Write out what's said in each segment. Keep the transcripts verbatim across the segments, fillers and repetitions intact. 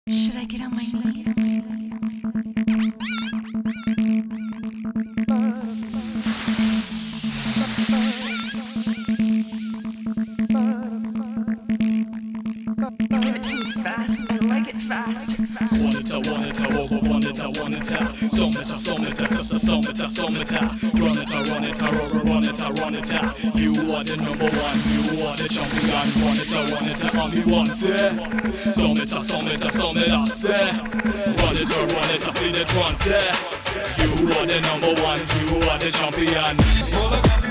Should I get on my knees? Give it to me fast. I like it fast. Want it, I want it, I want it, want it, I want it, I so it, I so it, I so so it, I so it, I run it, I run it, I run run it, I run it, I you are the number one, you are the champion. Want it, I want it, I only want it. So it, I so it, I so it, I say. Run it, I run it, I feel the trance. You are the number one, you are the champion.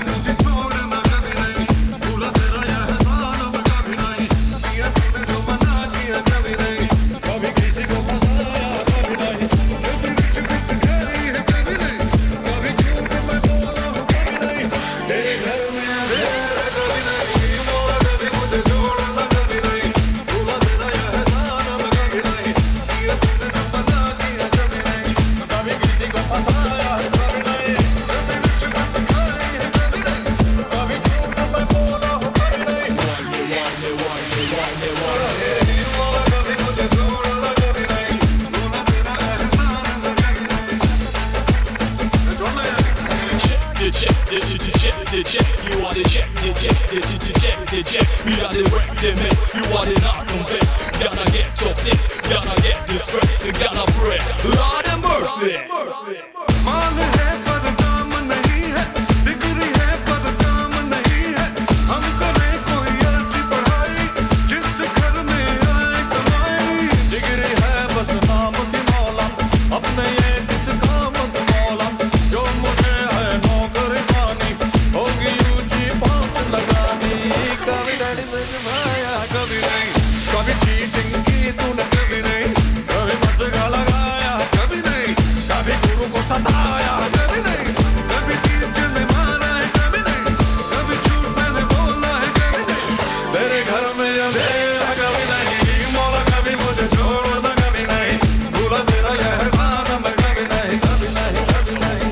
Check, check, check, check, check, you are the check, check, check, check, check, check, we are the wreck, the mess, you are the not confess, gotta get top six, gotta get distress, gotta pray, Lord have mercy. माल है पर काम नहीं है, degree है पर काम नहीं है, हम करें कोई ऐसी पढ़ाई जिस घर में आए कमाई। डिग्री है बस नाम की मौला, अपने ये किस काम की मौला, जो मुझे है नौकरी पानी, होगी ऊंची पहुंच लगानी। कभी डैडी में जमाया कभी नहीं, कभी चीटिंग की तूने कभी नहीं, कभी मस्का लगाया कभी नहीं, कभी गुरु को सताया कभी नहीं, कभी टीचर ने मारा है कभी नहीं, कभी झूठ मैंने बोला है कभी नहीं, तेरे घर में अंधेरा कभी नहीं, मौला कभी मुझे छोड़ना कभी नहीं, भूला तेरा यह एहसान मैं कभी नहीं, कभी नहीं, कभी नहीं।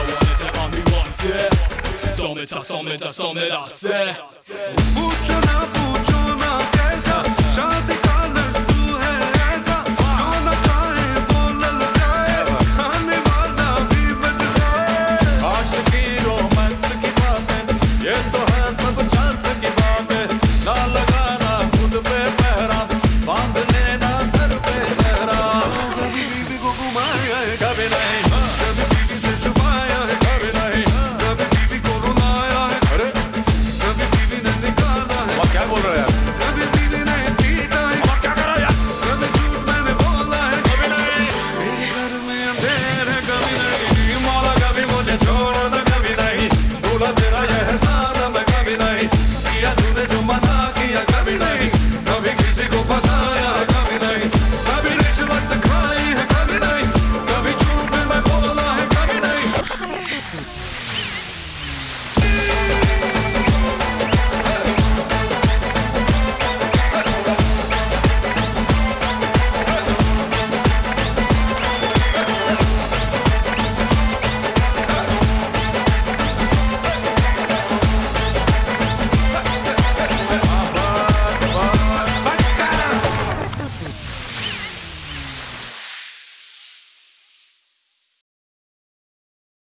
Some it, some it, some it, I say. पूछो ना